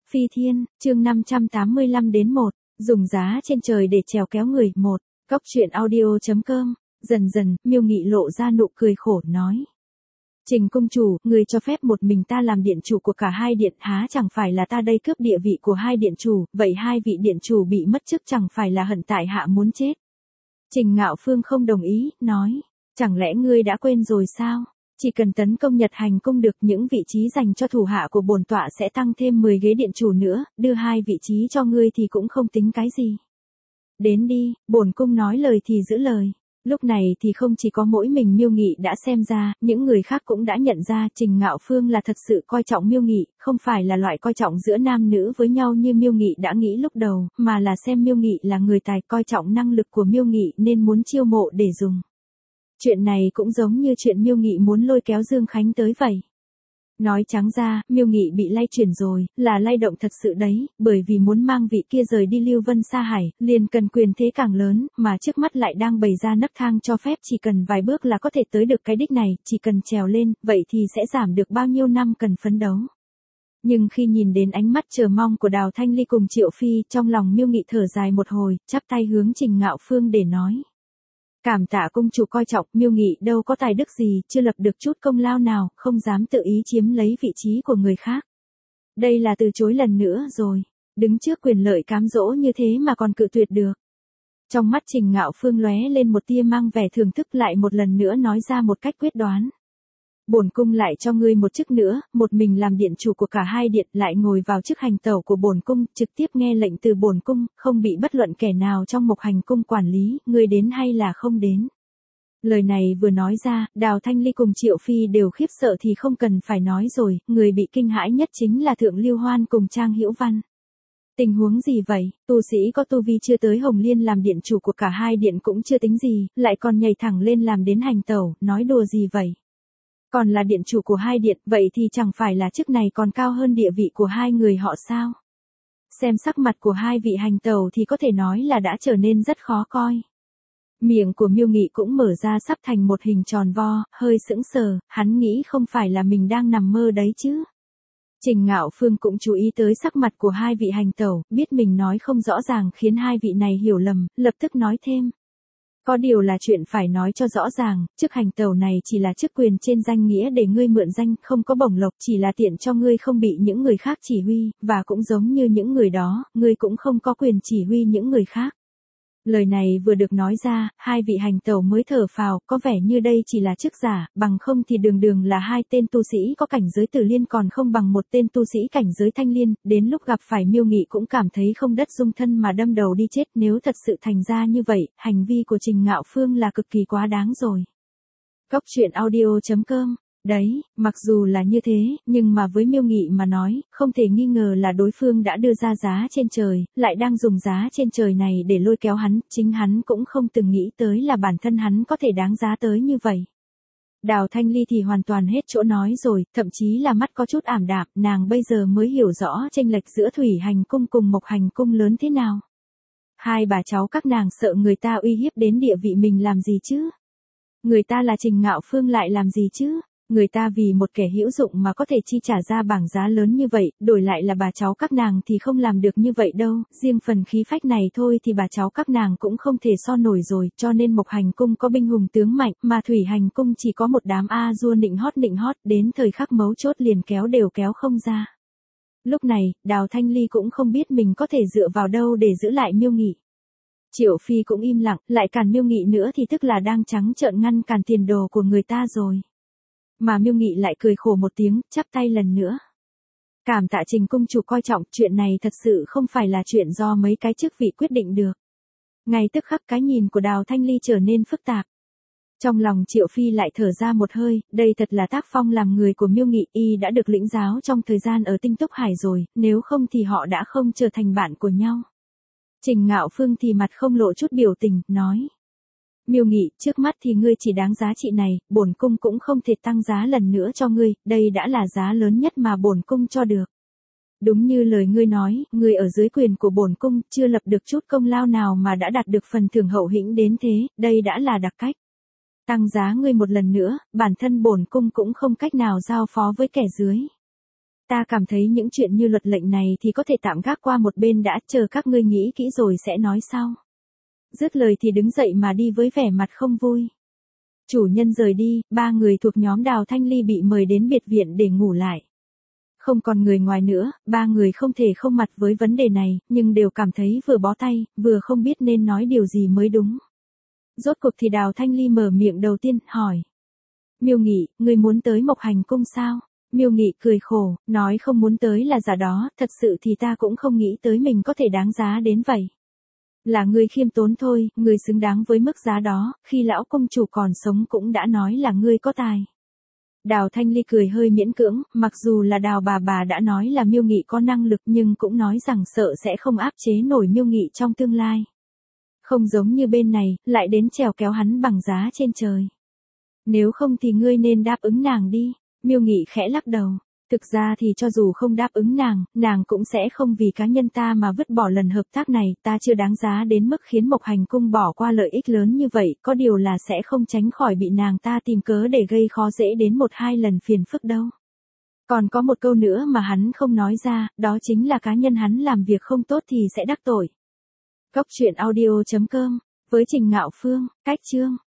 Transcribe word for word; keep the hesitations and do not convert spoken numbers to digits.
Phi Thiên, chương năm trăm tám mươi lăm đến một, dùng giá trên trời để trèo kéo người, một, Cóc truyện audio chấm com, dần dần, Miêu Nghị lộ ra nụ cười khổ nói. Trình công chủ, người cho phép một mình ta làm điện chủ của cả hai điện, há chẳng phải là ta đây cướp địa vị của hai điện chủ, vậy hai vị điện chủ bị mất chức chẳng phải là hận tại hạ muốn chết. Trình Ngạo Phương không đồng ý, nói, chẳng lẽ ngươi đã quên rồi sao? Chỉ cần tấn công Nhật Hành cung được, những vị trí dành cho thủ hạ của bổn tọa sẽ tăng thêm mười ghế điện chủ nữa, đưa hai vị trí cho ngươi thì cũng không tính cái gì. Đến đi, bổn cung nói lời thì giữ lời. Lúc này thì không chỉ có mỗi mình Miêu Nghị đã xem ra, những người khác cũng đã nhận ra Trình Ngạo Phương là thật sự coi trọng Miêu Nghị, không phải là loại coi trọng giữa nam nữ với nhau như Miêu Nghị đã nghĩ lúc đầu, mà là xem Miêu Nghị là người tài, coi trọng năng lực của Miêu Nghị nên muốn chiêu mộ để dùng. Chuyện này cũng giống như chuyện Miêu Nghị muốn lôi kéo Dương Khánh tới vậy. Nói trắng ra, Miêu Nghị bị lay chuyển rồi, là lay động thật sự đấy, bởi vì muốn mang vị kia rời đi Lưu Vân Sa Hải, liền cần quyền thế càng lớn, mà trước mắt lại đang bày ra nấc thang cho phép chỉ cần vài bước là có thể tới được cái đích này, chỉ cần trèo lên, vậy thì sẽ giảm được bao nhiêu năm cần phấn đấu. Nhưng khi nhìn đến ánh mắt chờ mong của Đào Thanh Ly cùng Triệu Phi, trong lòng Miêu Nghị thở dài một hồi, chắp tay hướng Trình Ngạo Phương để nói. Cảm tạ công chủ coi trọng, Miêu Nghị đâu có tài đức gì, chưa lập được chút công lao nào, không dám tự ý chiếm lấy vị trí của người khác. Đây là từ chối lần nữa rồi, đứng trước quyền lợi cám dỗ như thế mà còn cự tuyệt được. Trong mắt Trình Ngạo Phương lóe lên một tia mang vẻ thưởng thức, lại một lần nữa nói ra một cách quyết đoán. Bổn cung lại cho ngươi một chức nữa, một mình làm điện chủ của cả hai điện, lại ngồi vào chức hành tẩu của bổn cung, trực tiếp nghe lệnh từ bổn cung, không bị bất luận kẻ nào trong Mộc Hành cung quản lý, ngươi đến hay là không đến. Lời này vừa nói ra, Đào Thanh Ly cùng Triệu Phi đều khiếp sợ thì không cần phải nói rồi, người bị kinh hãi nhất chính là Thượng Lưu Hoan cùng Trang Hữu Văn. Tình huống gì vậy, tu sĩ có tu vi chưa tới Hồng Liên làm điện chủ của cả hai điện cũng chưa tính gì, lại còn nhảy thẳng lên làm đến hành tẩu, nói đùa gì vậy? Còn là điện chủ của hai điện, vậy thì chẳng phải là chức này còn cao hơn địa vị của hai người họ sao? Xem sắc mặt của hai vị hành tẩu thì có thể nói là đã trở nên rất khó coi. Miệng của Miêu Nghị cũng mở ra sắp thành một hình tròn vo, hơi sững sờ, hắn nghĩ không phải là mình đang nằm mơ đấy chứ. Trình Ngạo Phương cũng chú ý tới sắc mặt của hai vị hành tẩu, biết mình nói không rõ ràng khiến hai vị này hiểu lầm, lập tức nói thêm. Có điều là chuyện phải nói cho rõ ràng, chức hành tẩu này chỉ là chức quyền trên danh nghĩa để ngươi mượn danh, không có bổng lộc, chỉ là tiện cho ngươi không bị những người khác chỉ huy, và cũng giống như những người đó, ngươi cũng không có quyền chỉ huy những người khác. Lời này vừa được nói ra, hai vị hành tẩu mới thở phào, có vẻ như đây chỉ là chức giả, bằng không thì đường đường là hai tên tu sĩ có cảnh giới Tử Liên còn không bằng một tên tu sĩ cảnh giới Thanh Liên, đến lúc gặp phải Miêu Nghị cũng cảm thấy không đất dung thân mà đâm đầu đi chết, nếu thật sự thành ra như vậy, hành vi của Trình Ngạo Phương là cực kỳ quá đáng rồi. Cóc truyện audio chấm com. Đấy, mặc dù là như thế, nhưng mà với Miêu Nghị mà nói, không thể nghi ngờ là đối phương đã đưa ra giá trên trời, lại đang dùng giá trên trời này để lôi kéo hắn, chính hắn cũng không từng nghĩ tới là bản thân hắn có thể đáng giá tới như vậy. Đào Thanh Ly thì hoàn toàn hết chỗ nói rồi, thậm chí là mắt có chút ảm đạm, nàng bây giờ mới hiểu rõ chênh lệch giữa Thủy Hành cung cùng Mộc Hành cung lớn thế nào. Hai bà cháu các nàng sợ người ta uy hiếp đến địa vị mình làm gì chứ? Người ta là Trình Ngạo Phương lại làm gì chứ? Người ta vì một kẻ hữu dụng mà có thể chi trả ra bảng giá lớn như vậy, đổi lại là bà cháu các nàng thì không làm được như vậy đâu, riêng phần khí phách này thôi thì bà cháu các nàng cũng không thể so nổi rồi, cho nên Mộc Hành cung có binh hùng tướng mạnh, mà Thủy Hành cung chỉ có một đám a dua nịnh hót nịnh hót, đến thời khắc mấu chốt liền kéo đều kéo không ra. Lúc này, Đào Thanh Ly cũng không biết mình có thể dựa vào đâu để giữ lại Miêu Nghị. Triệu Phi cũng im lặng, lại cản Miêu Nghị nữa thì tức là đang trắng trợn ngăn cản tiền đồ của người ta rồi. Mà Miêu Nghị lại cười khổ một tiếng, chắp tay lần nữa. Cảm tạ Trình công chủ coi trọng, chuyện này thật sự không phải là chuyện do mấy cái chức vị quyết định được. Ngay tức khắc cái nhìn của Đào Thanh Ly trở nên phức tạp. Trong lòng Triệu Phi lại thở ra một hơi, đây thật là tác phong làm người của Miêu Nghị, y đã được lĩnh giáo trong thời gian ở Tinh Túc Hải rồi, nếu không thì họ đã không trở thành bạn của nhau. Trình Ngạo Phương thì mặt không lộ chút biểu tình, nói. Miêu Nghị, trước mắt thì ngươi chỉ đáng giá trị này, bổn cung cũng không thể tăng giá lần nữa cho ngươi, đây đã là giá lớn nhất mà bổn cung cho được. Đúng như lời ngươi nói, ngươi ở dưới quyền của bổn cung, chưa lập được chút công lao nào mà đã đạt được phần thưởng hậu hĩnh đến thế, đây đã là đặc cách. Tăng giá ngươi một lần nữa, bản thân bổn cung cũng không cách nào giao phó với kẻ dưới. Ta cảm thấy những chuyện như luật lệnh này thì có thể tạm gác qua một bên đã, chờ các ngươi nghĩ kỹ rồi sẽ nói sau. Dứt lời thì đứng dậy mà đi với vẻ mặt không vui. Chủ nhân rời đi, ba người thuộc nhóm Đào Thanh Ly bị mời đến biệt viện để ngủ lại. Không còn người ngoài nữa, ba người không thể không mặt với vấn đề này, nhưng đều cảm thấy vừa bó tay, vừa không biết nên nói điều gì mới đúng. Rốt cuộc thì Đào Thanh Ly mở miệng đầu tiên, hỏi. Miêu Nghị, ngươi muốn tới Mộc Hành Cung sao? Miêu Nghị cười khổ, nói không muốn tới là giả đó, thật sự thì ta cũng không nghĩ tới mình có thể đáng giá đến vậy. Là ngươi khiêm tốn thôi, ngươi xứng đáng với mức giá đó, khi lão công chủ còn sống cũng đã nói là ngươi có tài. Đào Thanh Ly cười hơi miễn cưỡng, mặc dù là Đào bà bà đã nói là Miêu Nghị có năng lực nhưng cũng nói rằng sợ sẽ không áp chế nổi Miêu Nghị trong tương lai. Không giống như bên này, lại đến trèo kéo hắn bằng giá trên trời. Nếu không thì ngươi nên đáp ứng nàng đi. Miêu Nghị khẽ lắc đầu. Thực ra thì cho dù không đáp ứng nàng, nàng cũng sẽ không vì cá nhân ta mà vứt bỏ lần hợp tác này, ta chưa đáng giá đến mức khiến Mộc Hành Cung bỏ qua lợi ích lớn như vậy, có điều là sẽ không tránh khỏi bị nàng ta tìm cớ để gây khó dễ đến một hai lần phiền phức đâu. Còn có một câu nữa mà hắn không nói ra, đó chính là cá nhân hắn làm việc không tốt thì sẽ đắc tội. Cốc truyện audio chấm com với Trình Ngạo Phương, cách chương